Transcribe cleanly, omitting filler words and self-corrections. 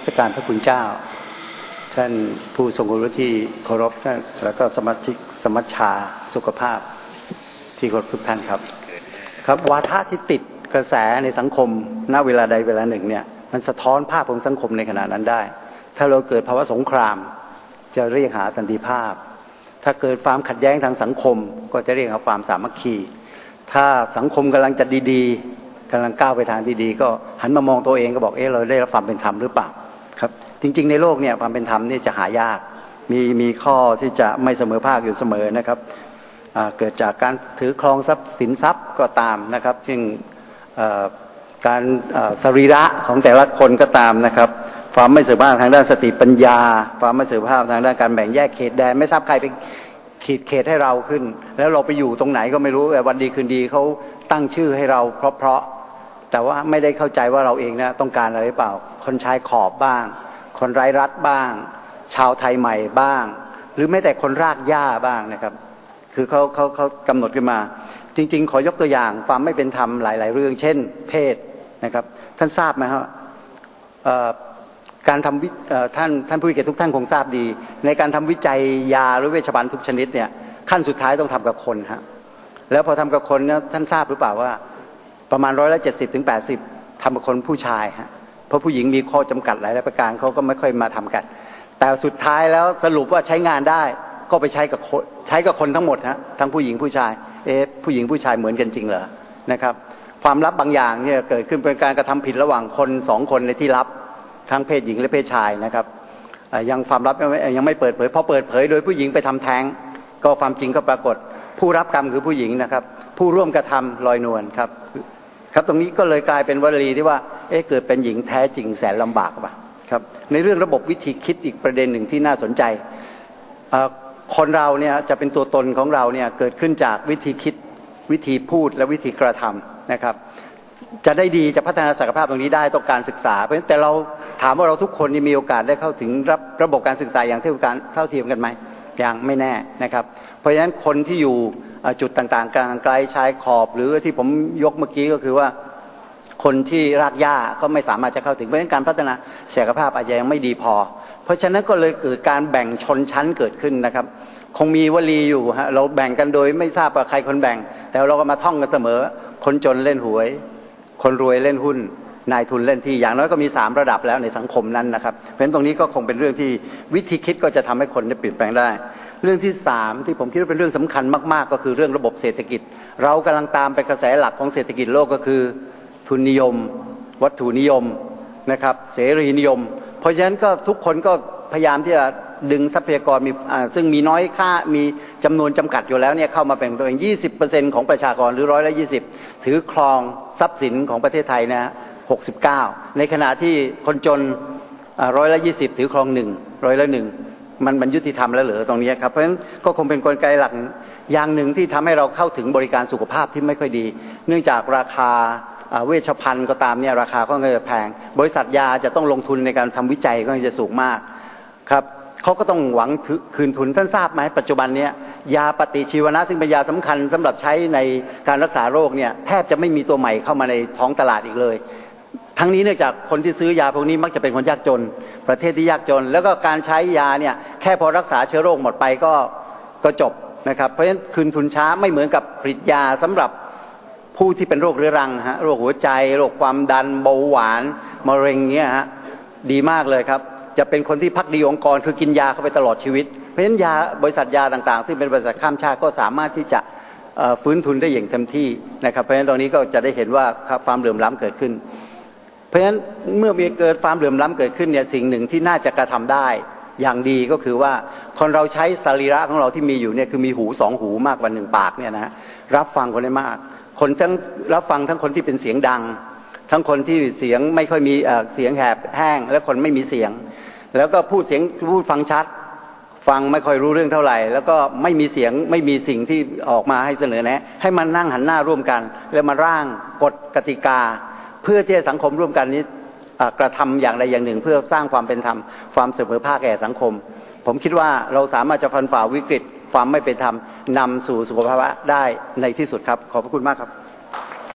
มัสการพระคุณเจ้าท่านผู้ทรงคุณวุฒิที่เคารพท่านแล้วก็สมาชิกสมัชชาสุขภาพที่เคารพทุกท่านครับครับวาทะที่ติดกระแสในสังคมณเวลาใดเวลาหนึ่งเนี่ยมันสะท้อนภาพของสังคมในขณะนั้นได้ถ้าเราเกิดภาวะสงครามจะเรียกหาสันติภาพถ้าเกิดความขัดแย้งทางสังคมก็จะเรียกหาความสามัคคีถ้าสังคมกำลังจะดีๆกำลังก้าวไปทางที่ดีก็หันมามองตัวเองก็บอกเราได้รับความเป็นธรรมหรือเปล่าครับจริงๆในโลกเนี่ยความเป็นธรรมนี่จะหายากมีข้อที่จะไม่เสมอภาคอยู่เสมอนะครับเกิดจากการถือครองทรัพย์สินทรัพย์ก็ตามนะครับซึ่งการสรีระของแต่ละคนก็ตามนะครับความไม่เสมอภาคทางด้านสติปัญญาความไม่เสมอภาคทางด้านการแบ่งแยกเขตแดนไม่ทราบใครไปขีดเขตให้เราขึ้นแล้วเราไปอยู่ตรงไหนก็ไม่รู้แต่วันดีคืนดีเขาตั้งชื่อให้เราเพราะแต่ว่าไม่ได้เข้าใจว่าเราเองนะต้องการอะไรหรือเปล่าคนชายขอบบ้างคนไร้รัฐบ้างชาวไทยใหม่บ้างหรือแม้แต่คนรากหญ้าบ้างนะครับคือเขากำหนดขึ้นมาจริงๆขอยกตัวอย่างความไม่เป็นธรรมหลายๆเรื่องเช่นเพศนะครับท่านทราบไหมครับการทำท่านผู้เกียรติทุกท่านคงทราบดีในการทำวิจัยยาหรือเวชภัณฑ์ทุกชนิดเนี่ยขั้นสุดท้ายต้องทำกับคนฮะแล้วพอทำกับคนเนี่ยท่านทราบหรือเปล่าว่าประมาณ70%ถึง 80%ทำกับคนผู้ชายฮะเพราะผู้หญิงมีข้อจำกัดหลายประการเขาก็ไม่ค่อยมาทำกันแต่สุดท้ายแล้วสรุปว่าใช้งานได้ก็ไปใช้กับคนทั้งหมดฮะทั้งผู้หญิงผู้ชายผู้หญิงผู้ชายเหมือนกันจริงเหรอนะครับความลับบางอย่างเนี่ยเกิดขึ้นเป็นการกระทำผิดระหว่างคน2 คนในที่ลับทั้งเพศหญิงและเพศชายนะครับยังความลับยังไม่เปิดเผยพอเปิดเผยโดยผู้หญิงไปทำแท้งก็ความจริงก็ปรากฏผู้รับกรรมคือผู้หญิงนะครับผู้ร่วมกระทำลอยนวลครับตรงนี้ก็เลยกลายเป็นวลีที่ว่าเกิดเป็นหญิงแท้จริงแสนลำบากป่ะครับในเรื่องระบบวิธีคิดอีกประเด็นหนึ่งที่น่าสนใจคนเราเนี่ยจะเป็นตัวตนของเราเนี่ยเกิดขึ้นจากวิธีคิดวิธีพูดและวิธีกระทำนะครับจะได้ดีจะพัฒนาศักยภาพตรงนี้ได้ต้องการศึกษาเพราะฉะนั้นแต่เราถามว่าเราทุกคนมีโอกาสได้เข้าถึงระบบการศึกษาอย่างเท่าเทียมกันไหมยังไม่แน่นะครับเพราะฉะนั้นคนที่อยู่จุดต่างๆกลางไกลชายขอบหรือที่ผมยกเมื่อกี้ก็คือว่าคนที่รากหญ้าก็ไม่สามารถจะเข้าถึงเพราะฉะนั้นการพัฒนาศักยภาพอาจจะยังไม่ดีพอเพราะฉะนั้นก็เลยเกิดการแบ่งชนชั้นเกิดขึ้นนะครับคงมีวลีอยู่ฮะเราแบ่งกันโดยไม่ทราบว่าใครคนแบ่งแต่เราก็มาท่องกันเสมอคนจนเล่นหวยคนรวยเล่นหุ้นนายทุนเล่นที่อย่างน้อยก็มี3ระดับแล้วในสังคมนั้นนะครับเพราะฉะนั้นตรงนี้ก็คงเป็นเรื่องที่วิธีคิดก็จะทำให้คนได้เปลี่ยนแปลงได้เรื่องที่3ที่ผมคิดว่าเป็นเรื่องสำคัญมากๆก็คือเรื่องระบบเศรษฐกิจเรากำลังตามไปกระแสหลักของเศรษฐกิจโลกก็คือทุนนิยมวัตถุนิยมนะครับเสรีนิยมเพราะฉะนั้นก็ทุกคนก็พยายามที่จะดึงทรัพยากรซึ่งมีน้อยค่ามีจำนวนจำกัดอยู่แล้วเนี่ยเข้ามาแบ่งตัวเอง 20% ของประชากรหรือ120ถือครองทรัพย์สินของประเทศไทยนะ69ในขณะที่คนจน120ถือครอง1%มันยุติธรรมแล้วเหรอตรงนี้ครับเพราะฉะนั้นก็คงเป็นกลไกหลักอย่างหนึ่งที่ทำให้เราเข้าถึงบริการสุขภาพที่ไม่ค่อยดีเนื่องจากราคาเวชภัณฑ์ก็ตามเนี่ยราคาก็จะแพงบริษัทยาจะต้องลงทุนในการทำวิจัยก็จะสูงมากครับเขาก็ต้องหวังคืนทุนท่านทราบไหมปัจจุบันนี้ยาปฏิชีวนะซึ่งเป็นยาสำคัญสำหรับใช้ในการรักษาโรคเนี่ยแทบจะไม่มีตัวใหม่เข้ามาในท้องตลาดอีกเลยทั้งนี้เนื่องจากคนที่ซื้อยาพวกนี้มักจะเป็นคนยากจนประเทศที่ยากจนแล้วก็การใช้ยาเนี่ยแค่พอรักษาเชื้อโรคหมดไปก็จบนะครับเพราะฉะนั้นคืนทุนช้าไม่เหมือนกับผลิตยาสำหรับผู้ที่เป็นโรคเรื้อรังฮะโรคหัวใจโรคความดันเบาหวานมะเร็งเงี้ยฮะดีมากเลยครับจะเป็นคนที่พักดีองค์กรคือกินยาเข้าไปตลอดชีวิตเพราะฉะนั้นยาบริษัทยาต่างๆซึ่งเป็นบริษัทข้ามชาติก็สามารถที่จะฟื้นทุนได้อย่างเต็มที่นะครับเพราะฉะนั้นตรงนี้ก็จะได้เห็นว่าความเหลื่อมล้ำเกิดขึ้นเพราะฉะนั้นเมื่อมีเกิดความเหลื่อมล้ำเกิดขึ้นเนี่ยสิ่งหนึ่งที่น่าจะกระทำได้อย่างดีก็คือว่าคนเราใช้สรีระของเราที่มีอยู่เนี่ยคือมีหู2 หูมากกว่า1 ปากเนี่ยนะรับฟังคนได้มากคนทั้งรับฟังทั้งคนที่เป็นเสียงดังทั้งคนที่เสียงไม่ค่อยมีเสียงแหบแห้งและคนไม่มีเสียงแล้วก็พูดฟังชัดฟังไม่ค่อยรู้เรื่องเท่าไหร่แล้วก็ไม่มีเสียงไม่มีสิ่งที่ออกมาให้เสนอแนะให้มันนั่งหันหน้าร่วมกันแล้วมาร่างกฎกติกาเพื่อที่สังคมร่วมกันนี้กระทำอย่างใดอย่างหนึ่งเพื่อสร้างความเป็นธรรมความเสมอภาคแก่สังคมผมคิดว่าเราสามารถจะฟันฝ่าวิกฤตความไม่เป็นธรรมนำสู่สุขภาวะได้ในที่สุดครับขอบพระคุณมากครับ